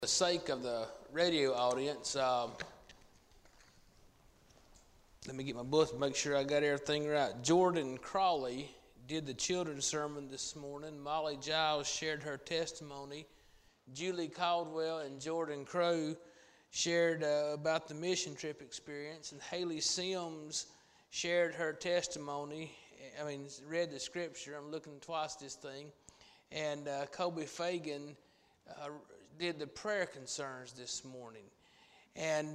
The sake of the radio audience, let me get my book, make sure I got everything right. Jordan Crawley did the children's sermon this morning. Molly Giles shared her testimony. Julie Caldwell and Jordan Crow shared about the mission trip experience. And Haley Sims shared her testimony. Read the scripture. I'm looking twice this thing. And Kobe Fagan did the prayer concerns this morning. And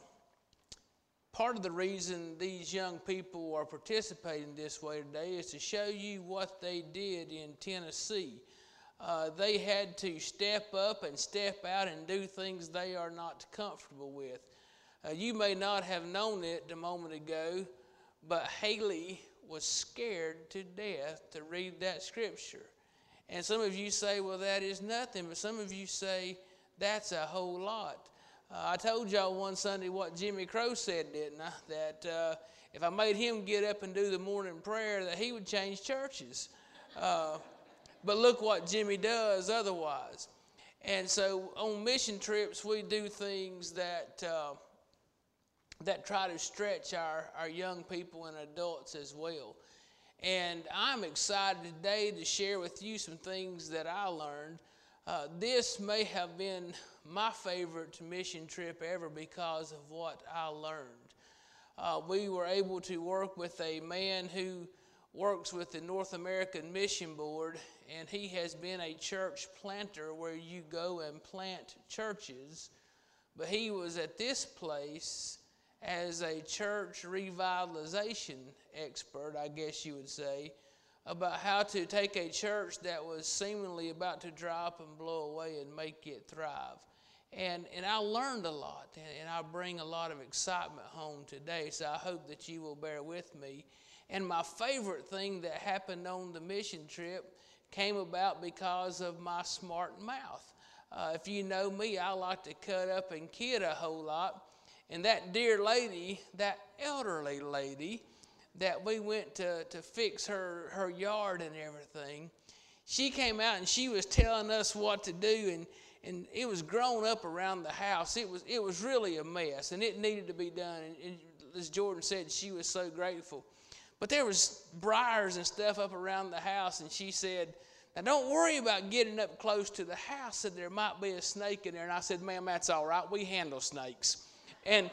part of the reason these young people are participating this way today is to show you what they did in Tennessee. They had to step up and step out and do things they are not comfortable with. You may not have known it a moment ago, but Haley was scared to death to read that scripture. And some of you say, well, that is nothing. But some of you say, that's a whole lot. I told y'all one Sunday what Jimmy Crow said, didn't I? That if I made him get up and do the morning prayer, that he would change churches. But look what Jimmy does otherwise. And so on mission trips, we do things that try to stretch our young people and adults as well. And I'm excited today to share with you some things that I learned. This may have been my favorite mission trip ever because of what I learned. We were able to work with a man who works with the North American Mission Board, and he has been a church planter where you go and plant churches. But he was at this place as a church revitalization expert, I guess you would say, about how to take a church that was seemingly about to dry up and blow away and make it thrive. And I learned a lot, and I bring a lot of excitement home today, so I hope that you will bear with me. And my favorite thing that happened on the mission trip came about because of my smart mouth. If you know me, I like to cut up and kid a whole lot. And that dear lady, that elderly lady that we went to fix her yard and everything, she came out and she was telling us what to do, and it was grown up around the house. It was really a mess, and it needed to be done. And as Jordan said, she was so grateful. But there was briars and stuff up around the house, and she said, now don't worry about getting up close to the house, said there might be a snake in there. And I said, ma'am, that's all right. We handle snakes. And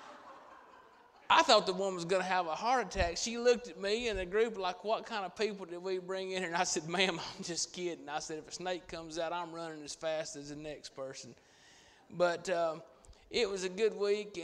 I thought the woman was going to have a heart attack. She looked at me and the group like, what kind of people did we bring in here? And I said, ma'am, I'm just kidding. I said, if a snake comes out, I'm running as fast as the next person. But it was a good week,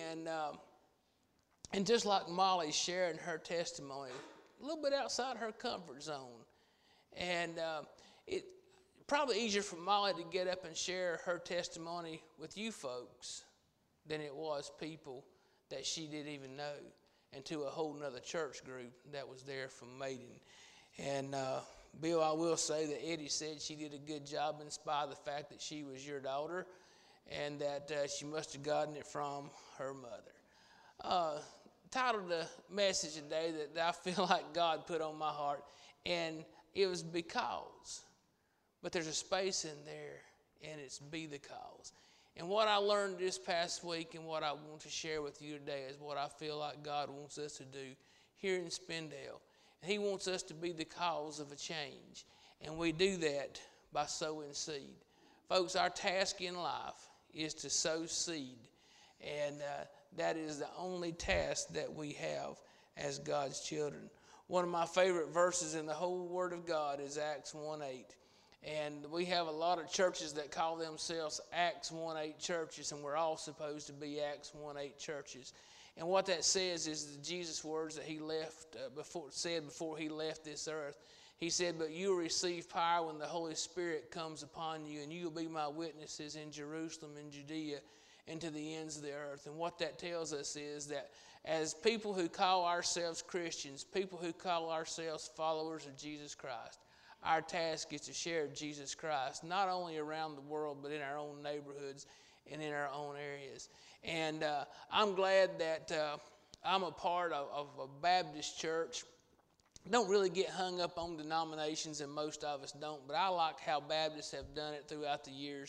and just like Molly sharing her testimony, a little bit outside her comfort zone. And it probably easier for Molly to get up and share her testimony with you folks than it was people that she didn't even know, and to a whole nother church group that was there from Maiden. And Bill, I will say that Eddie said she did a good job in spite of the fact that she was your daughter, and that she must have gotten it from her mother. Titled the message today that I feel like God put on my heart, and it was because. But there's a space in there, and it's be the cause. And what I learned this past week and what I want to share with you today is what I feel like God wants us to do here in Spindale. And He wants us to be the cause of a change. And we do that by sowing seed. Folks, our task in life is to sow seed. And that is the only task that we have as God's children. One of my favorite verses in the whole Word of God is Acts 1:8. And we have a lot of churches that call themselves Acts 1:8 churches, and we're all supposed to be Acts 1:8 churches. And what that says is the Jesus words that He said before He left this earth. He said, but you will receive power when the Holy Spirit comes upon you, and you will be my witnesses in Jerusalem and Judea and to the ends of the earth. And what that tells us is that as people who call ourselves Christians, people who call ourselves followers of Jesus Christ, our task is to share Jesus Christ, not only around the world, but in our own neighborhoods and in our own areas. And I'm glad that I'm a part of a Baptist church. Don't really get hung up on denominations, and most of us don't, but I like how Baptists have done it throughout the years.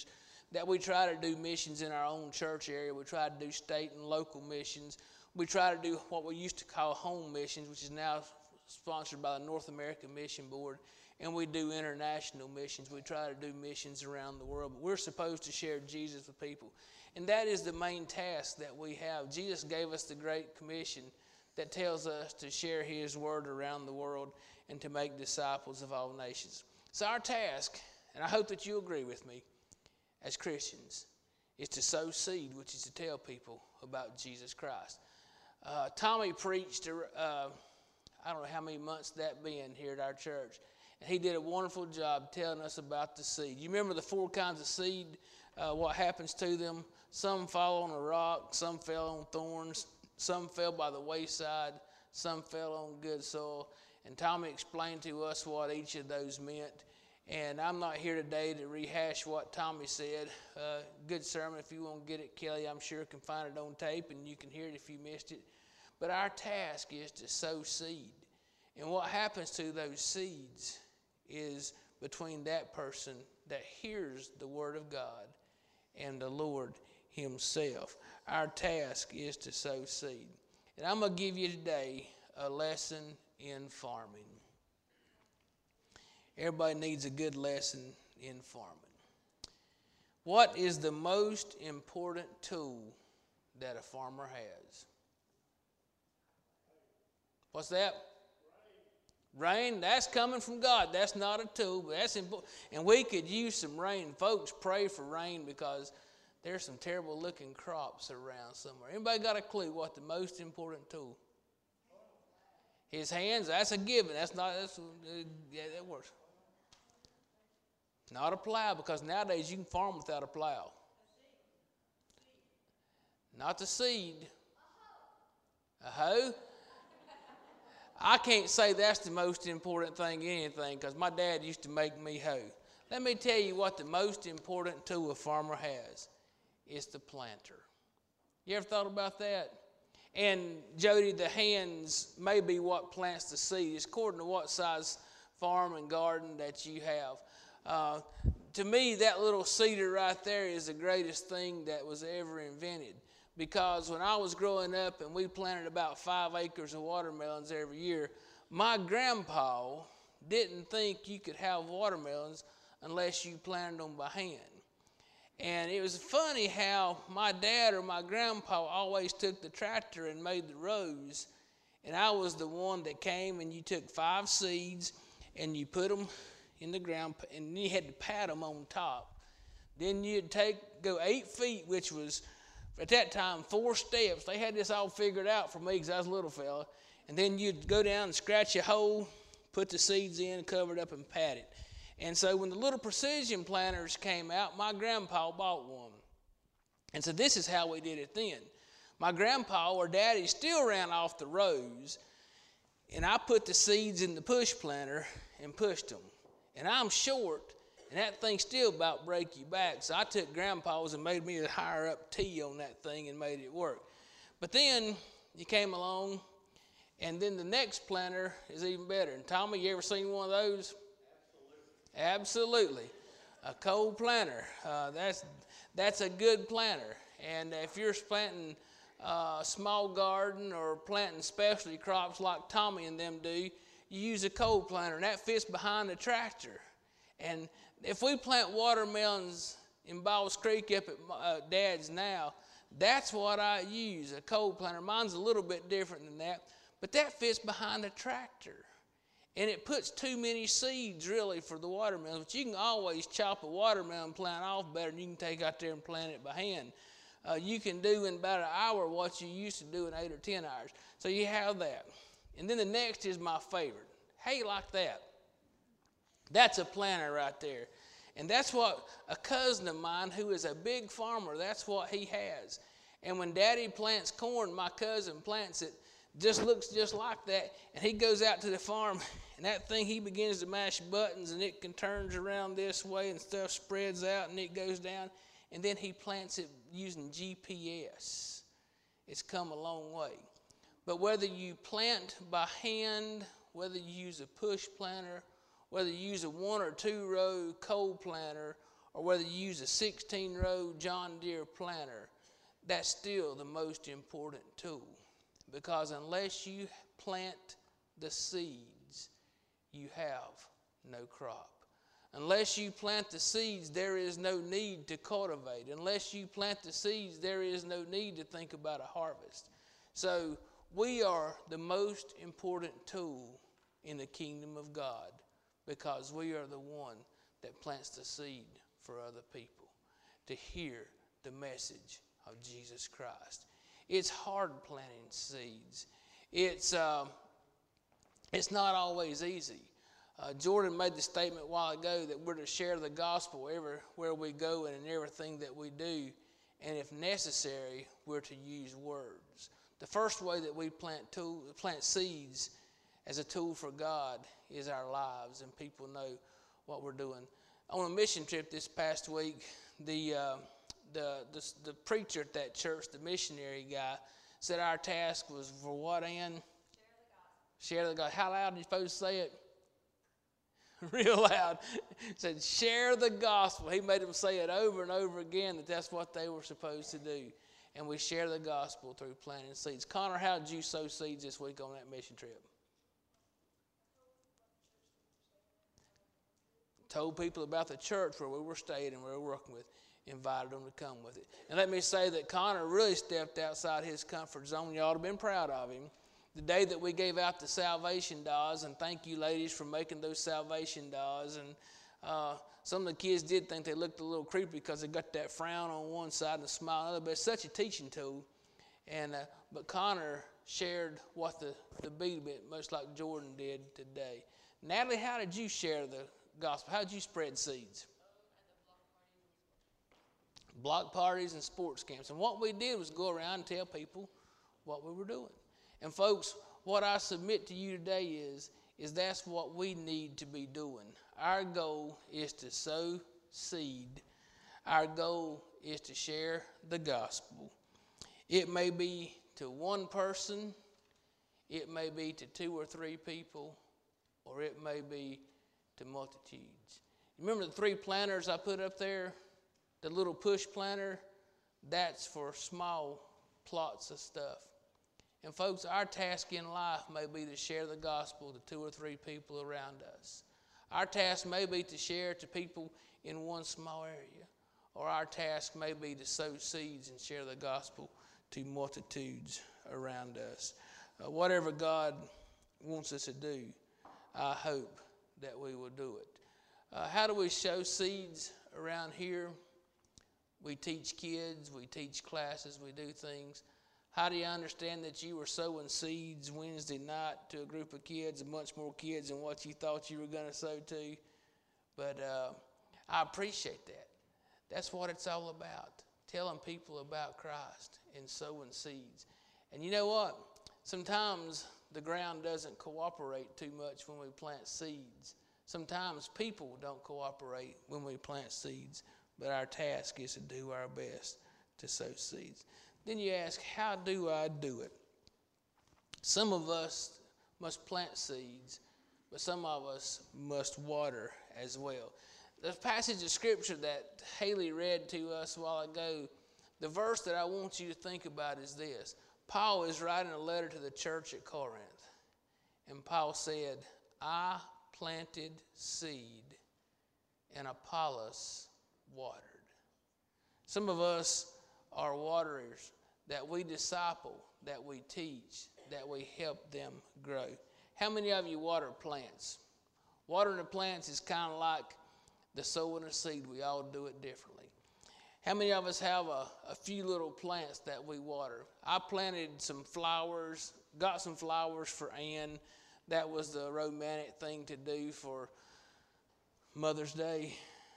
that we try to do missions in our own church area. We try to do state and local missions. We try to do what we used to call home missions, which is now sponsored by the North American Mission Board. And we do international missions. We try to do missions around the world. But we're supposed to share Jesus with people. And that is the main task that we have. Jesus gave us the Great Commission that tells us to share his word around the world and to make disciples of all nations. So our task, and I hope that you agree with me as Christians, is to sow seed, which is to tell people about Jesus Christ. Tommy preached, I don't know how many months that been here at our church. And he did a wonderful job telling us about the seed. You remember the 4 kinds of seed, what happens to them? Some fall on a rock, some fell on thorns, some fell by the wayside, some fell on good soil. And Tommy explained to us what each of those meant. And I'm not here today to rehash what Tommy said. Good sermon. If you want to get it, Kelly, I'm sure can find it on tape and you can hear it if you missed it. But our task is to sow seed. And what happens to those seeds is between that person that hears the word of God and the Lord himself. Our task is to sow seed. And I'm going to give you today a lesson in farming. Everybody needs a good lesson in farming. What is the most important tool that a farmer has? What's that? Rain. That's coming from God. That's not a tool, but that's important. And we could use some rain. Folks, pray for rain because there's some terrible looking crops around somewhere. Anybody got a clue what the most important tool? His hands. That's a given. That works. Not a plow, because nowadays you can farm without a plow. Not the seed. A hoe. I can't say that's the most important thing in anything, because my dad used to make me hoe. Let me tell you what the most important tool a farmer has. It's the planter. You ever thought about that? And Jody, the hands may be what plants the seed. It's according to what size farm and garden that you have. To me, that little seeder right there is the greatest thing that was ever invented. Because when I was growing up and we planted about 5 acres of watermelons every year, my grandpa didn't think you could have watermelons unless you planted them by hand. And it was funny how my dad or my grandpa always took the tractor and made the rows. And I was the one that came and you took 5 seeds and you put them in the ground and you had to pat them on top. Then you'd go 8 feet, which was at that time 4 steps. They had this all figured out for me because I was a little fella. And then you'd go down and scratch a hole, put the seeds in, cover it up and pat it. And so when the little precision planters came out, my grandpa bought one. And so this is how we did it then. My grandpa or daddy still ran off the rows, and I put the seeds in the push planter and pushed them. And I'm short, and that thing still about break you back. So I took grandpa's and made me a higher up T on that thing and made it work. But then you came along, and then the next planter is even better. And Tommy, you ever seen one of those? Absolutely. A cold planter. That's a good planter. And if you're planting a small garden or planting specialty crops like Tommy and them do, you use a cold planter, and that fits behind the tractor. And if we plant watermelons in Bowles Creek up at Dad's now, that's what I use, a cold planter. Mine's a little bit different than that, but that fits behind the tractor. And it puts too many seeds, really, for the watermelon. But you can always chop a watermelon plant off better than you can take out there and plant it by hand. You can do in about an hour what you used to do in 8 or 10 hours. So you have that. And then the next is my favorite. How you like that? That's a planter right there. And that's what a cousin of mine who is a big farmer, that's what he has. And when Daddy plants corn, my cousin plants it. Just looks just like that, and he goes out to the farm, and that thing, he begins to mash buttons, and it can turns around this way, and stuff spreads out, and it goes down, and then he plants it using GPS. It's come a long way. But whether you plant by hand, whether you use a push planter, whether you use a 1 or 2 row cold planter, or whether you use a 16-row John Deere planter, that's still the most important tool. Because unless you plant the seeds, you have no crop. Unless you plant the seeds, there is no need to cultivate. Unless you plant the seeds, there is no need to think about a harvest. So we are the most important tool in the kingdom of God, because we are the one that plants the seed for other people to hear the message of Jesus Christ. It's hard planting seeds. It's not always easy. Jordan made the statement a while ago that we're to share the gospel everywhere we go and in everything that we do. And if necessary, we're to use words. The first way that we plant seeds as a tool for God is our lives, and people know what we're doing. On a mission trip this past week, the preacher at that church, the missionary guy, said our task was for what, Ann? Share the gospel. How loud are you supposed to say it? Real loud. Said, share the gospel. He made them say it over and over again, that that's what they were supposed to do. And we share the gospel through planting seeds. Connor, how did you sow seeds this week on that mission trip? Told people about the church where we were staying and we were working with. Invited them to come with it. And let me say that Connor really stepped outside his comfort zone. You ought to have been proud of him. The day that we gave out the salvation dolls, and thank you ladies for making those salvation dolls. And some of the kids did think they looked a little creepy because they got that frown on one side and a smile on the other, but it's such a teaching tool. And but Connor shared what the beat bit, much like Jordan did today. Natalie, how did you share the gospel? How did you spread seeds? Block parties and sports camps. And what we did was go around and tell people what we were doing. And folks, what I submit to you today is that's what we need to be doing. Our goal is to sow seed. Our goal is to share the gospel. It may be to one person, it may be to 2 or 3 people, or it may be to multitudes. Remember the 3 planters I put up there? The little push planter, that's for small plots of stuff. And folks, our task in life may be to share the gospel to 2 or 3 people around us. Our task may be to share to people in one small area. Or our task may be to sow seeds and share the gospel to multitudes around us. Whatever God wants us to do, I hope that we will do it. How do we sow seeds around here? We teach kids, we teach classes, we do things. How do you understand that you were sowing seeds Wednesday night to a group of kids, and much more kids than what you thought you were going to sow to? But I appreciate that. That's what it's all about, telling people about Christ and sowing seeds. And you know what? Sometimes the ground doesn't cooperate too much when we plant seeds. Sometimes people don't cooperate when we plant seeds. But our task is to do our best to sow seeds. Then you ask, how do I do it? Some of us must plant seeds, but some of us must water as well. The passage of Scripture that Haley read to us a while ago, the verse that I want you to think about is this. Paul is writing a letter to the church at Corinth. And Paul said, I planted seed and Apollos watered. Some of us are waterers that we disciple, that we teach, that we help them grow. How many of you water plants? Watering the plants is kind of like the sowing a seed. We all do it differently. How many of us have a few little plants that we water? I planted some flowers, got some flowers for Ann. That was the romantic thing to do for Mother's Day.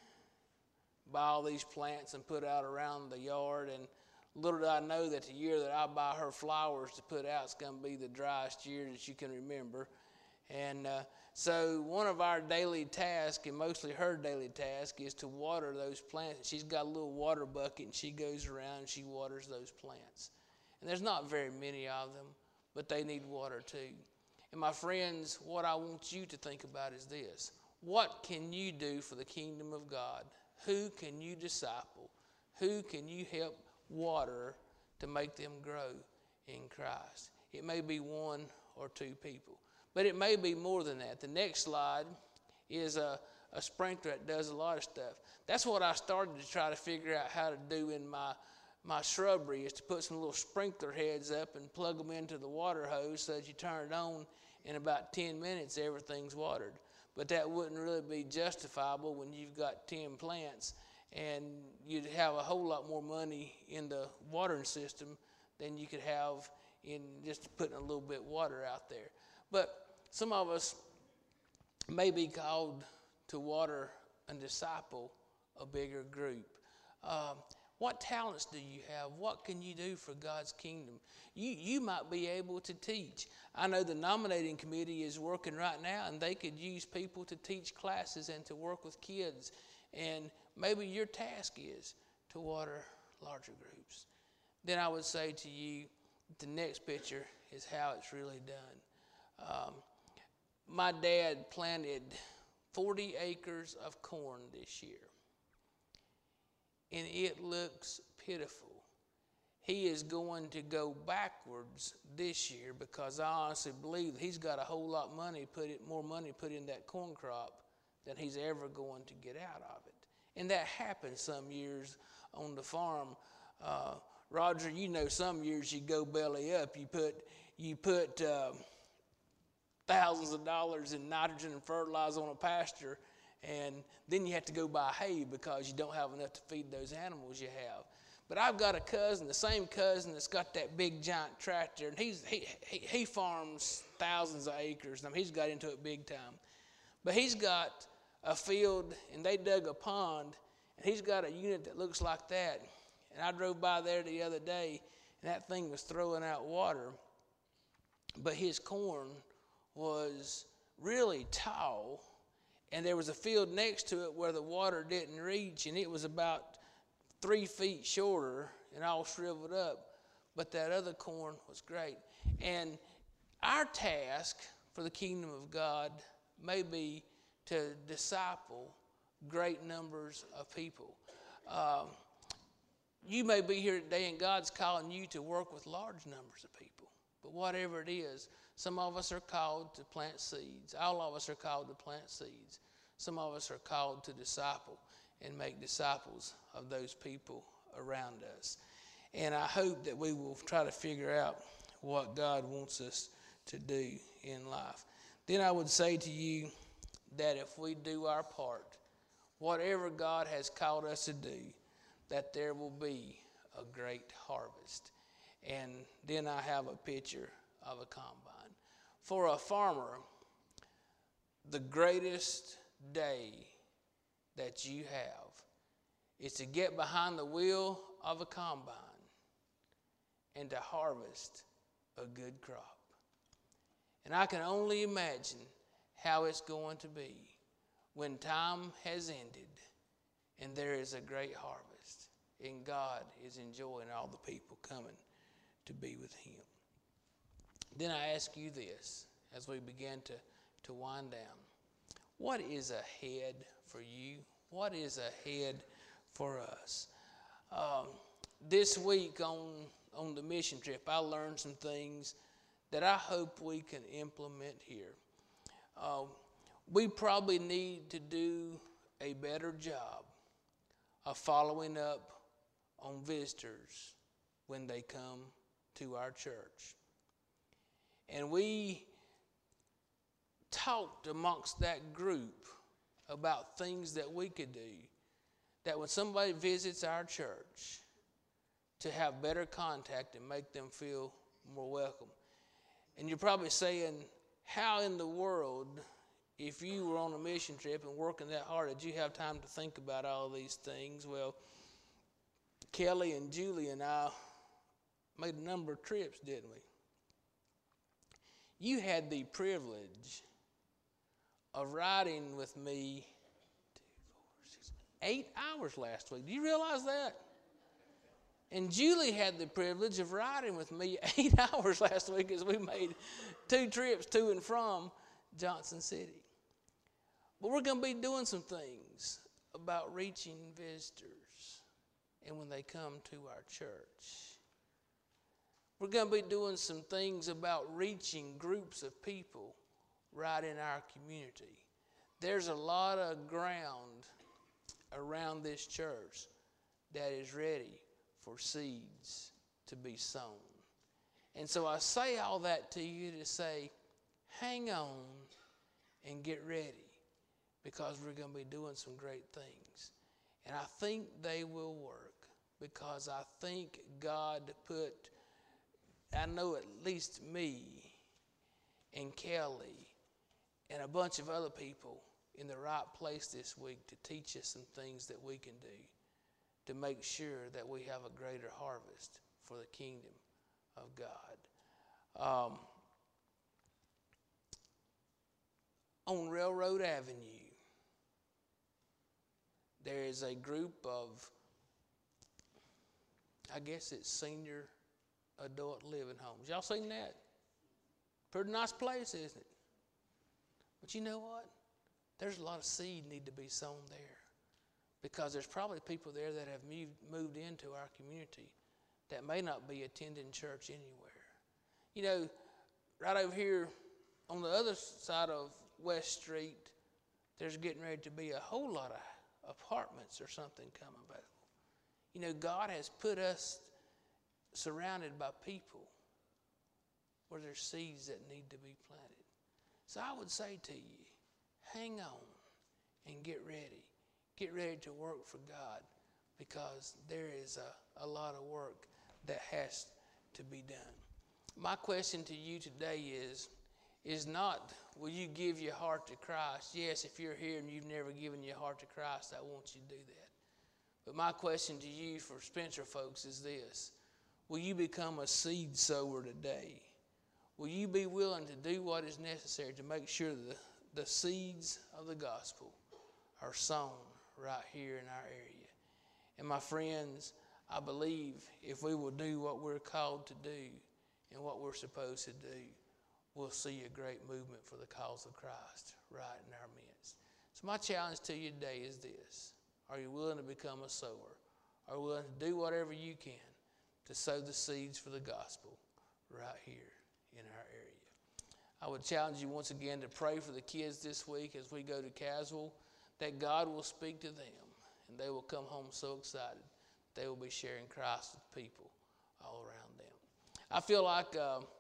Buy all these plants and put out around the yard. And little did I know that the year that I buy her flowers to put out is going to be the driest year that you can remember. And so one of our daily tasks, and mostly her daily task, is to water those plants. She's got a little water bucket, and she goes around and she waters those plants. And there's not very many of them, but they need water too. And my friends, what I want you to think about is this. What can you do for the kingdom of God? Who can you disciple? Who can you help water to make them grow in Christ? It may be one or two people, but it may be more than that. The next slide is a sprinkler that does a lot of stuff. That's what I started to try to figure out how to do in my shrubbery, is to put some little sprinkler heads up and plug them into the water hose so that you turn it on, in about 10 minutes everything's watered. But that wouldn't really be justifiable when you've got 10 plants, and you'd have a whole lot more money in the watering system than you could have in just putting a little bit of water out there. But some of us may be called to water and disciple a bigger group. What talents do you have? What can you do for God's kingdom? You might be able to teach. I know the nominating committee is working right now, and they could use people to teach classes and to work with kids. And maybe your task is to water larger groups. Then I would say to you, the next picture is how it's really done. My dad planted 40 acres of corn this year, and it looks pitiful. He is going to go backwards this year, because I honestly believe that he's got a whole lot more money put in that corn crop than he's ever going to get out of it. And that happens some years on the farm. Roger, you know, some years you go belly up. You put thousands of dollars in nitrogen and fertilizer on a pasture, and then you have to go buy hay because you don't have enough to feed those animals you have. But I've got a cousin, the same cousin, that's got that big giant tractor, and he farms thousands of acres. I mean, he's got into it big time. But he's got a field, and they dug a pond, and he's got a unit that looks like that. And I drove by there the other day, and that thing was throwing out water. But his corn was really tall, and there was a field next to it where the water didn't reach, and it was about 3 feet shorter and all shriveled up. But that other corn was great. And our task for the kingdom of God may be to disciple great numbers of people. You may be here today and God's calling you to work with large numbers of people. But whatever it is, some of us are called to plant seeds. All of us are called to plant seeds. Some of us are called to disciple and make disciples of those people around us. And I hope that we will try to figure out what God wants us to do in life. Then I would say to you that if we do our part, whatever God has called us to do, that there will be a great harvest. And then I have a picture of a combine. For a farmer, the greatest day that you have is to get behind the wheel of a combine and to harvest a good crop. And I can only imagine how it's going to be when time has ended and there is a great harvest and God is enjoying all the people coming to be with him. Then I ask you this as we begin to wind down. What is ahead for you? What is ahead for us? This week on the mission trip, I learned some things that I hope we can implement here. We probably need to do a better job of following up on visitors when they come to our church. And we talked amongst that group about things that we could do, that when somebody visits our church, to have better contact and make them feel more welcome. And you're probably saying, how in the world, if you were on a mission trip and working that hard, did you have time to think about all these things? Well, Kelly and Julie and I made a number of trips, didn't we? You had the privilege of riding with me 8 hours last week. Do you realize that? And Julie had the privilege of riding with me 8 hours last week as we made 2 trips to and from Johnson City. But we're going to be doing some things about reaching visitors and when they come to our church. We're going to be doing some things about reaching groups of people right in our community. There's a lot of ground around this church that is ready for seeds to be sown. And so I say all that to you to say, hang on and get ready, because we're going to be doing some great things. And I think they will work, because I think God put, I know at least me and Kelly and a bunch of other people in the right place this week to teach us some things that we can do to make sure that we have a greater harvest for the kingdom of God. On Railroad Avenue, there is a group of, I guess it's senior adult living homes. Y'all seen that? Pretty nice place, isn't it? But you know what? There's a lot of seed need to be sown there, because there's probably people there that have moved into our community that may not be attending church anywhere. You know, right over here on the other side of West Street, there's getting ready to be a whole lot of apartments or something come available. You know, God has put us surrounded by people where there's seeds that need to be planted. So I would say to you, hang on and get ready. Get ready to work for God, because there is a lot of work that has to be done. My question to you today is not, will you give your heart to Christ? Yes, if you're here and you've never given your heart to Christ, I want you to do that. But my question to you for Spencer folks is this: will you become a seed sower today? Will you be willing to do what is necessary to make sure that the seeds of the gospel are sown right here in our area? And my friends, I believe if we will do what we're called to do and what we're supposed to do, we'll see a great movement for the cause of Christ right in our midst. So my challenge to you today is this: are you willing to become a sower? Are you willing to do whatever you can to sow the seeds for the gospel right here in our area? I would challenge you once again to pray for the kids this week as we go to Caswell, that God will speak to them and they will come home so excited they will be sharing Christ with people all around them. I feel like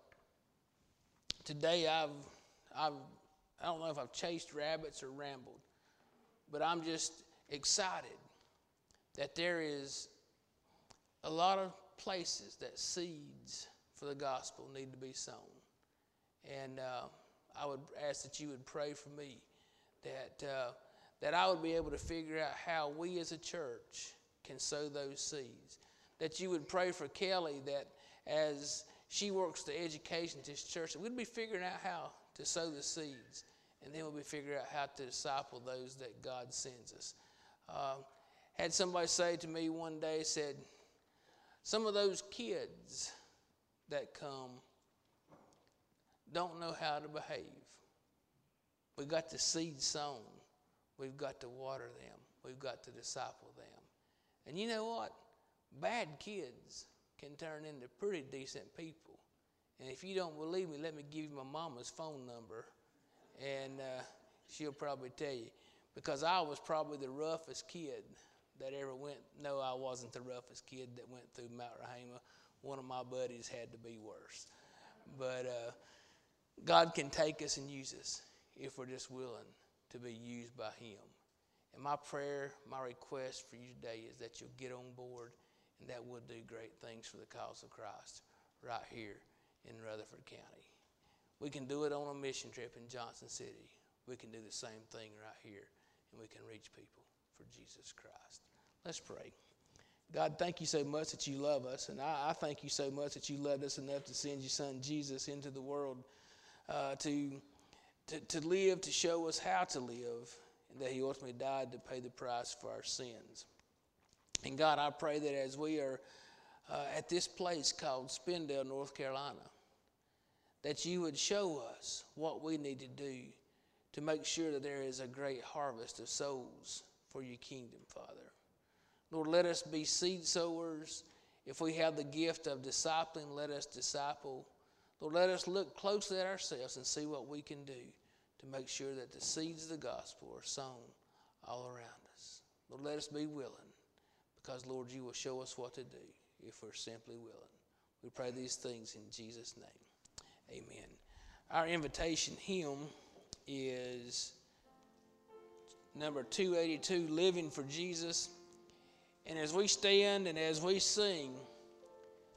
today I don't know if I've chased rabbits or rambled, but I'm just excited that there is a lot of places that seeds for the gospel need to be sown. And I would ask that you would pray for me that I would be able to figure out how we as a church can sow those seeds. That you would pray for Kelly, that as she works the education to this church, that we'd be figuring out how to sow the seeds, and then we'll be figuring out how to disciple those that God sends us. Had somebody say to me one day, said, some of those kids that come don't know how to behave. We've got the seed sown. We've got to water them. We've got to disciple them. And you know what? Bad kids can turn into pretty decent people. And if you don't believe me, let me give you my mama's phone number, and she'll probably tell you. Because I was probably the roughest kid that ever went. No, I wasn't the roughest kid that went through Mount Rahama. One of my buddies had to be worse. But God can take us and use us if we're just willing to be used by Him. And my prayer, my request for you today is that you'll get on board and that we'll do great things for the cause of Christ right here in Rutherford County. We can do it on a mission trip in Johnson City. We can do the same thing right here, and we can reach people for Jesus Christ. Let's pray. God, thank you so much that you love us, and I thank you so much that you loved us enough to send your son Jesus into the world to live, to show us how to live, and that he ultimately died to pay the price for our sins. And God, I pray that as we are at this place called Spindale, North Carolina, that you would show us what we need to do to make sure that there is a great harvest of souls for your kingdom, Father. Lord, let us be seed sowers. If we have the gift of discipling, let us disciple. Lord, let us look closely at ourselves and see what we can do to make sure that the seeds of the gospel are sown all around us. Lord, let us be willing, because, Lord, you will show us what to do if we're simply willing. We pray these things in Jesus' name. Amen. Our invitation hymn is number 282, Living for Jesus. And as we stand and as we sing,